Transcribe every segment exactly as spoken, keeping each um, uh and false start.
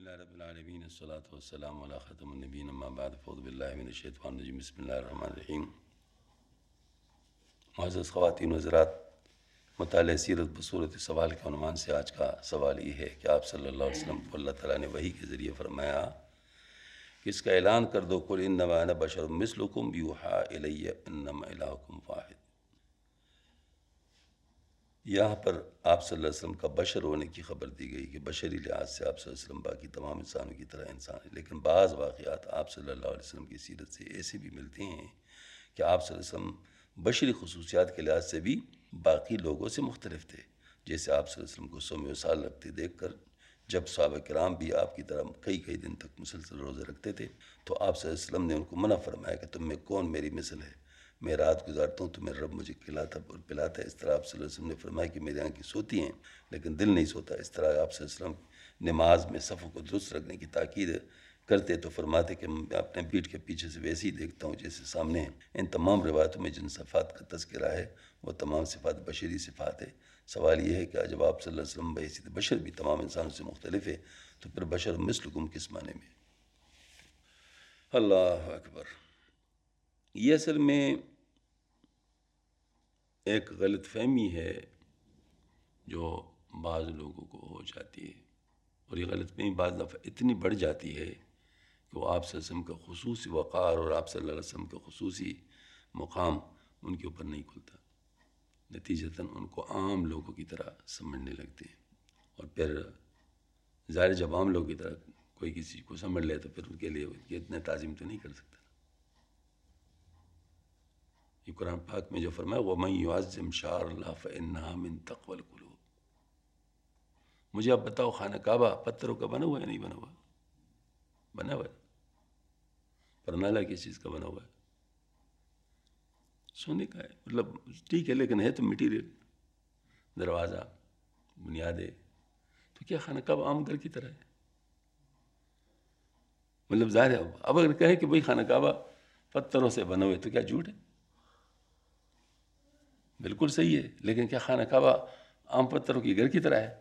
للہ رب العالمین الصلاۃ والسلام علی خاتم النبیین اما بعد فاعوذ باللہ من الشیطان الرجیم بسم اللہ الرحمن الرحیم۔ معزز خواتین و حضرات، مطالعہ سیرت بصورت سوال کے عنوان سے آج کا سوال یہ ہے کہ آپ صلی اللہ علیہ وسلم کو اللہ تعالیٰ نے وحی کے ذریعے فرمایا کہ اس کا اعلان کر دو قل انما انا بشر مثلکم یوحی الی انما الہکم واحد۔ یہاں پر آپ صلی اللہ علیہ وسلم کا بشر ہونے کی خبر دی گئی کہ بشری لحاظ سے آپ صلی اللہ علیہ وسلم باقی تمام انسانوں کی طرح انسان ہے، لیکن بعض واقعات آپ صلی اللہ علیہ وسلم کی سیرت سے ایسے بھی ملتے ہیں کہ آپ صلی اللہ علیہ وسلم بشری خصوصیات کے لحاظ سے بھی باقی لوگوں سے مختلف تھے۔ جیسے آپ صلی اللہ علیہ وسلم کو سوم و سال رکھتے دیکھ کر جب صحابہ کرام بھی آپ کی طرح کئی کئی دن تک مسلسل روزے رکھتے تھے تو آپ صلی اللہ علیہ وسلم نے ان کو منع فرمایا کہ تم میں کون میری مثل ہے، میں رات گزارتا ہوں تو میرا رب مجھے کھلاتا اور پلاتا ہے۔ اس طرح آپ صلی اللہ علیہ وسلم نے فرمایا کہ میری آنکھیں سوتی ہیں لیکن دل نہیں سوتا۔ اس طرح آپ صلی اللہ علیہ وسلم نماز میں صفوں کو درست رکھنے کی تاکید کرتے تو فرماتے کہ میں اپنے پیٹھ کے پیچھے سے ویسے ہی دیکھتا ہوں جیسے سامنے ہیں۔ ان تمام روایتوں میں جن صفات کا تذکرہ ہے وہ تمام صفات بشری صفات ہے۔ سوال یہ ہے کہ جب آپ صلی اللہ علیہ وسلم بحیثیت بشر بھی تمام انسانوں سے مختلف ہے تو پھر بشر مثلکم کس معنی میں؟ اللہ اکبر۔ یہ اصل میں ایک غلط فہمی ہے جو بعض لوگوں کو ہو جاتی ہے، اور یہ غلط فہمی بعض دفعہ اتنی بڑھ جاتی ہے کہ وہ آپ صلی اللہ علیہ وسلم کا خصوصی وقار اور آپ صلی اللہ علیہ وسلم کا خصوصی مقام ان کے اوپر نہیں کھلتا، نتیجتاً ان کو عام لوگوں کی طرح سمجھنے لگتے ہیں، اور پھر ظاہر جب عام لوگوں کی طرح کوئی کسی کو سمجھ لے تو پھر ان کے لیے یہ اتنے تعظیم تو نہیں کر سکتا۔ یہ قرآن پاک میں جو فرمایا وَمَن يُعَظِّمْ شَعَائِرَ اللَّهِ فَإِنَّهَا مِن تَقْوَى الْقُلُوبِ۔ مجھے اب بتاؤ خانہ کعبہ پتھروں کا بنا ہوا ہے نہیں بنا ہوا؟ بنا ہوا ہے۔ پرنالہ کس چیز کا بنا ہوا ہے؟ سونے کا ہے، مطلب ٹھیک ہے لیکن ہے تو مٹیریل، دروازہ بنیادیں، تو کیا خانہ کعبہ عام گھر کی طرح ہے؟ مطلب ظاہر ہے اب اگر کہیں کہ بھئی خانہ کعبہ پتھروں سے بنا ہوئے تو کیا جھوٹ ہے؟ بالکل صحیح ہے، لیکن کیا خانہ کعبہ عام پتھروں کی گھر کی طرح ہے؟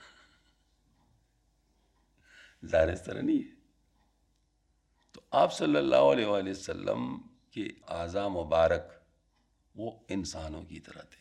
ظاہر اس طرح نہیں ہے۔ تو آپ صلی اللہ علیہ وآلہ وسلم کے اعضاء مبارک وہ انسانوں کی طرح تھے۔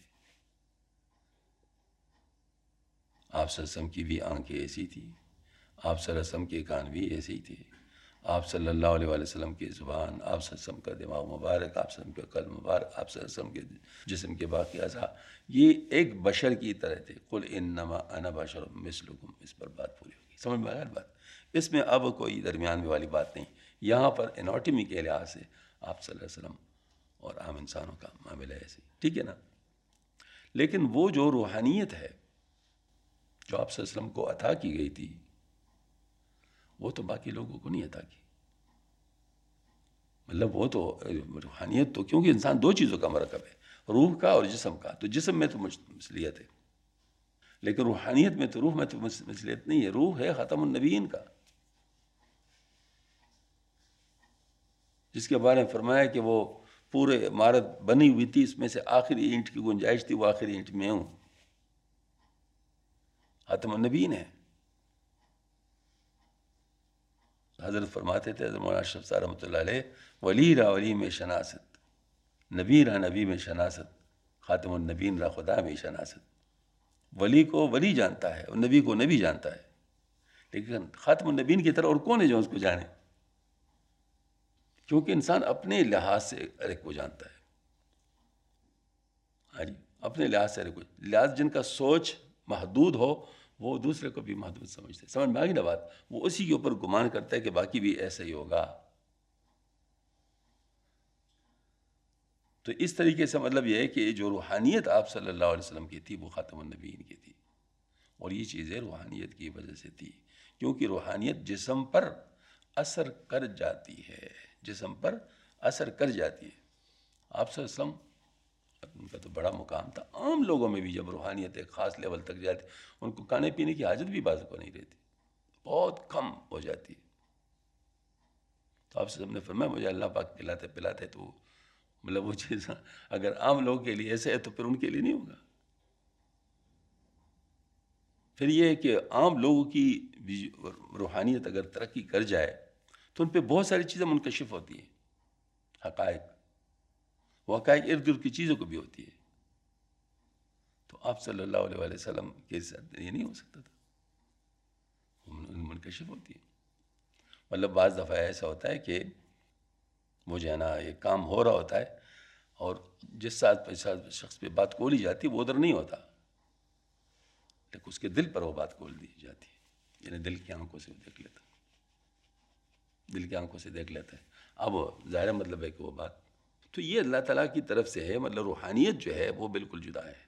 آپ صلی اللہ علیہ وسلم کی بھی آنکھیں ایسی تھی، آپ صلی اللہ علیہ وسلم کے کان بھی ایسے ہی تھے، آپ صلی اللہ علیہ وآلہ وسلم کی زبان، آپ صلی اللہ علیہ وسلم کا دماغ مبارک، آپ صلی اللہ علیہ وسلم کا قلب مبارک، آپ صلی اللہ علیہ وسلم کے جسم کے باقی اعضاء یہ ایک بشر کی طرح تھے۔ قل انما انا بشر مثلکم، اس پر بات پوری ہوگی، سمجھ میں آیا بات؟ اس میں اب کوئی درمیان میں والی بات نہیں، یہاں پر اناٹمی کے لحاظ سے آپ صلی اللہ علیہ وسلم اور عام انسانوں کا معاملہ ایسے، ٹھیک ہے نا؟ لیکن وہ جو روحانیت ہے جو آپ صلی اللہ علیہ وسلم کو عطا کی گئی تھی وہ تو باقی لوگوں کو نہیں عطا کی۔ مطلب وہ تو روحانیت تو کیونکہ انسان دو چیزوں کا مرکب ہے، روح کا اور جسم کا، تو جسم میں تو مثلیت ہے لیکن روحانیت میں تو روح میں تو مثلیت نہیں ہے۔ روح ہے ختم النبیین کا، جس کے بارے میں فرمایا کہ وہ پورے عمارت بنی ہوئی تھی، اس میں سے آخری اینٹ کی گنجائش تھی، وہ آخری اینٹ میں ہوں، ختم النبیین ہے۔ حضرت فرماتے تھے حضرت مولانا اشرف صاحب رحمۃ اللہ علیہ، ولی را ولی میں شناست، نبی را نبی میں شناست، خاتم النبیین را خدا میں شناست۔ ولی کو ولی جانتا ہے اور نبی کو نبی جانتا ہے، لیکن خاتم النبیین کی طرح اور کون ہے جو اس کو جانے؟ کیونکہ انسان اپنے لحاظ سے ہر ایک کو جانتا ہے، ہاں جی، اپنے لحاظ سے ہر ایک کو، لحاظ جن کا سوچ محدود ہو وہ دوسرے کو بھی محدود سمجھتے ہیں۔ سمجھ میں آ گئی نا بات؟ وہ اسی کے اوپر گمان کرتا ہے کہ باقی بھی ایسا ہی ہوگا۔ تو اس طریقے سے مطلب یہ ہے کہ جو روحانیت آپ صلی اللہ علیہ وسلم کی تھی وہ خاتم النبیین کی تھی، اور یہ چیزیں روحانیت کی وجہ سے تھی، کیونکہ روحانیت جسم پر اثر کر جاتی ہے، جسم پر اثر کر جاتی ہے۔ آپ صلی اللہ علیہ وسلم ان کا تو بڑا مقام تھا، عام لوگوں میں بھی جب روحانیت ایک خاص لیول تک جاتی ان کو کھانے پینے کی حاجت بھی بعض کو نہیں رہتی، بہت کم ہو جاتی ہے۔ تو آپ سے ہم نے فرمایا مجھے اللہ پاک کھلاتے پلاتے تو مطلب وہ چیز اگر عام لوگوں کے لیے ایسے ہے تو پھر ان کے لیے نہیں ہوگا۔ پھر یہ ہے کہ عام لوگوں کی روحانیت اگر ترقی کر جائے تو ان پہ بہت ساری چیزیں منکشف ہوتی ہیں، حقائق، وہ حقائق ارد گرد کی چیزوں کو بھی ہوتی ہے. تو آپ صلی اللہ علیہ وآلہ وسلم کے ساتھ یہ نہیں ہو سکتا تھا، منکشف ہوتی ہے. مطلب بعض دفعہ ایسا ہوتا ہے کہ وہ جو ہے نا یہ کام ہو رہا ہوتا ہے اور جس ساتھ شخص پہ بات کھولی جاتی ہے وہ ادھر نہیں ہوتا، لیکن اس کے دل پر وہ بات کھول دی جاتی ہے، یعنی دل کی آنکھوں سے وہ دیکھ لیتا ہے، دل کی آنکھوں سے دیکھ لیتا ہے. اب ظاہر مطلب ہے کہ وہ بات تو یہ اللہ تعالیٰ کی طرف سے ہے. مطلب روحانیت جو ہے وہ بالکل جدا ہے.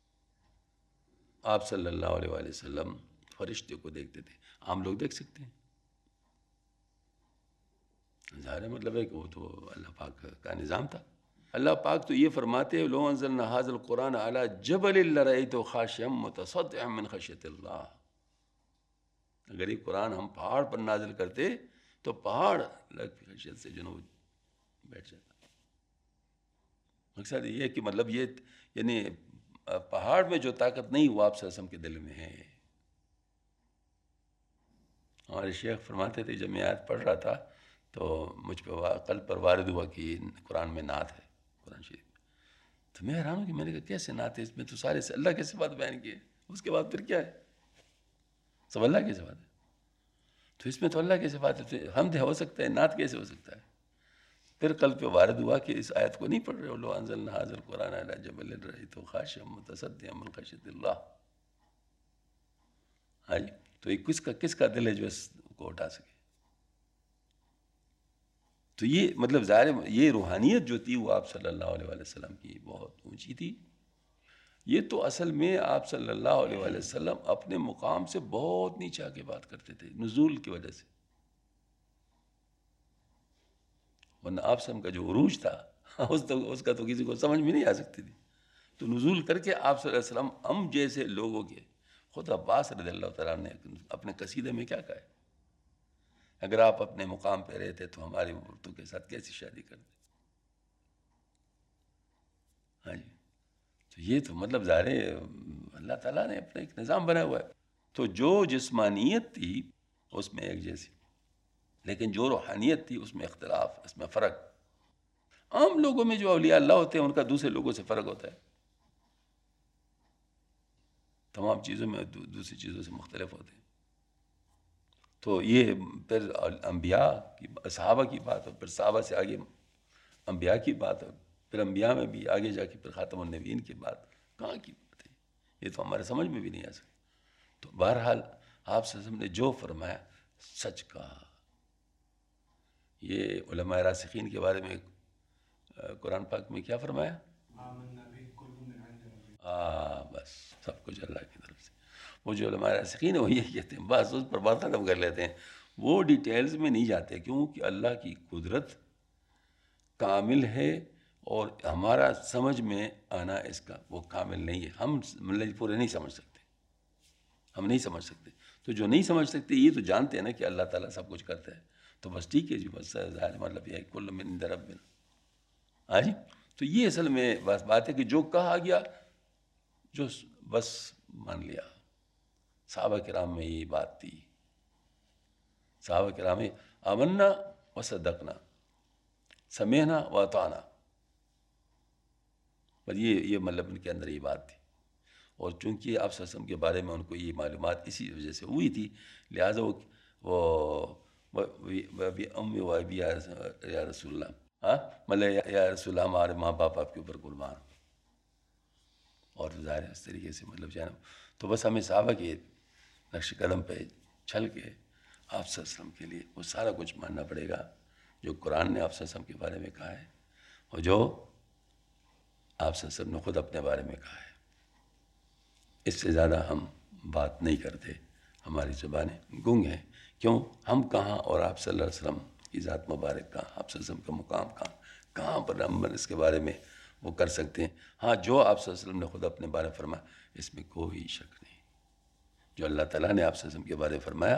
آپ صلی اللہ علیہ وآلہ وسلم فرشتے کو دیکھتے تھے، عام لوگ دیکھ سکتے ہیں. ظاہر مطلب ہے کہ وہ تو اللہ پاک کا نظام تھا. اللہ پاک تو یہ فرماتے ہیں لو انزلنا ھذا القرآن علی جبل لرأیتہ خاشعا متصدعا من خشیۃ اللہ. اگر یہ قرآن ہم پہاڑ پر نازل کرتے تو پہاڑ اللہ کی خشیت سے جنوب بیٹھ جاتا. مقصد یہ ہے کہ مطلب یہ یعنی پہاڑ میں جو طاقت نہیں وہ آپ صلی اللہ علیہ وسلم کے دل میں ہے. ہمارے شیخ فرماتے تھے جب میں آیت پڑھ رہا تھا تو مجھ پہ قلب پر وارد ہوا کہ قرآن میں نعت ہے، قرآن شریف. تو میں حیران ہوں کہ میں نے کہا کیسے نعت ہے، اس میں تو سارے سے اللہ کے صفات بیان کیے، اس کے بعد پھر کیا ہے، سب اللہ کے صفات ہے. تو اس میں تو اللہ کے صفات ہے، حمد ہو سکتا ہے، نعت کیسے ہو سکتا ہے. پھر قلب پہ وارد ہوا کہ اس آیت کو نہیں پڑھ رہے ہو لو انزلنا ھذا القرآن علی جبل لرأیتہ خاشعا متصدعا من خشیۃ اللہ. ہاں جی، تو یہ کس کا کس کا دل ہے جو اس کو اٹھا سکے. تو یہ مطلب ظاہر یہ روحانیت جو تھی وہ آپ صلی اللہ علیہ وآلہ وسلم کی بہت اونچی تھی. یہ تو اصل میں آپ صلی اللہ علیہ وآلہ وسلم اپنے مقام سے بہت نیچے آ کے بات کرتے تھے نزول کی وجہ سے. ورنہ آپ صلی اللہ علیہ وسلم کا جو عروج تھا اس تو اس کا تو کسی کو سمجھ میں نہیں آ سکتی تھی. تو نزول کر کے آپ صلی اللہ علیہ وسلم ہم جیسے لوگوں کے خود عباس رضی اللہ تعالیٰ نے اپنے قصیدے میں کیا کہا ہے، اگر آپ اپنے مقام پہ رہتے تو ہماری عورتوں کے ساتھ کیسی شادی کرتے. ہاں جی، تو یہ تو مطلب ظاہر اللہ تعالیٰ نے اپنا ایک نظام بنا ہوا ہے. تو جو جسمانیت تھی اس میں ایک جیسی، لیکن جو روحانیت تھی اس میں اختلاف، اس میں فرق. عام لوگوں میں جو اولیاء اللہ ہوتے ہیں ان کا دوسرے لوگوں سے فرق ہوتا ہے، تمام چیزوں میں دوسری چیزوں سے مختلف ہوتے ہیں. تو یہ پھر انبیاء کی صحابہ کی بات ہے، پھر صحابہ سے آگے انبیاء کی بات ہے، پھر انبیاء میں بھی آگے جا کے پھر خاتم النبیین کی بات. کہاں کی بات ہے، یہ تو ہمارے سمجھ میں بھی نہیں آ سکتا. تو بہرحال آپ صلی اللہ علیہ وسلم نے جو فرمایا سچ کہا. یہ علماء راسخین کے بارے میں قرآن پاک میں کیا فرمایا، آ بس سب کچھ اللہ کی طرف سے. وہ جو علماء راسخین ہیں وہ یہ کہتے ہیں، بس اس پر بات ختم کر لیتے ہیں. وہ ڈیٹیلز میں نہیں جاتے کیونکہ اللہ کی قدرت کامل ہے اور ہمارا سمجھ میں آنا اس کا وہ کامل نہیں ہے. ہم مطلب پورے نہیں سمجھ سکتے، ہم نہیں سمجھ سکتے. تو جو نہیں سمجھ سکتے یہ تو جانتے ہیں نا کہ اللہ تعالیٰ سب کچھ کرتا ہے. تو بس ٹھیک ہے جی، بس ظاہر مطلب یہ کل من عند ربنا. ہاں جی، تو یہ اصل میں بس بات ہے کہ جو کہا گیا جو بس مان لیا. صحابہ کرام میں یہ بات تھی، صحابہ کرام میں آمنا و صدقنا، سمعنا و اطعنا. بس یہ یہ مطلب ان کے اندر یہ بات تھی. اور چونکہ آپ صلی اللہ علیہ وسلم کے بارے میں ان کو یہ معلومات اسی وجہ سے ہوئی تھی، لہٰذا وہ وہ امی و ابی یا رسول اللہ، ہاں مطلب یا رسول اللہ ہمارے ماں باپ آپ کے اوپر قربان. اور ظاہر اس طریقے سے مطلب جو ہے نا، تو بس ہمیں صحابہ کے نقش قدم پہ چل کے آپ صلی اللہ علیہ وسلم کے لیے وہ سارا کچھ ماننا پڑے گا جو قرآن نے آپ صلی اللہ علیہ وسلم کے بارے میں کہا ہے اور جو آپ صلی اللہ علیہ وسلم نے خود اپنے بارے میں کہا ہے. اس سے زیادہ ہم بات نہیں کرتے، ہماری زبانیں گنگ ہیں. کیوں؟ ہم کہاں اور آپ صلی اللہ علیہ وسلم کی ذات مبارک کہاں، آپ صلی اللہ علیہ وسلم کا مقام کہاں، کہاں پر ہم اس کے بارے میں وہ کر سکتے ہیں. ہاں جو آپ صلی اللہ علیہ وسلم نے خود اپنے بارے میں فرمایا اس میں کوئی شک نہیں. جو اللہ تعالیٰ نے آپ صلی اللہ علیہ وسلم کے بارے میں فرمایا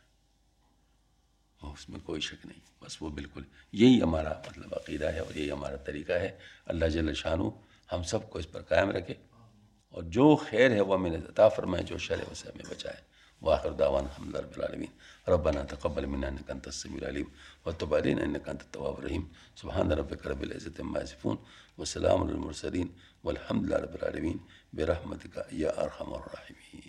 وہ اس میں کوئی شک نہیں. بس وہ بالکل یہی ہمارا مطلب عقیدہ ہے اور یہی ہمارا طریقہ ہے. اللہ جل شانہ ہم سب کو اس پر قائم رکھے اور جو خیر ہے وہ ہمیں عطا فرمائے، جو شر ہے اسے ہمیں بچائے۔ وآخر دعوانا الحمد للہ رب العالمین۔ ربنا تقبل منا انک انت السمیع العلیم وتب علینا انک انت التواب الرحیم۔ سبحان ربک رب العزۃ عما یصفون وسلام علی المرسلین والحمد للہ رب العالمین برحمتک یا ارحم الراحمین۔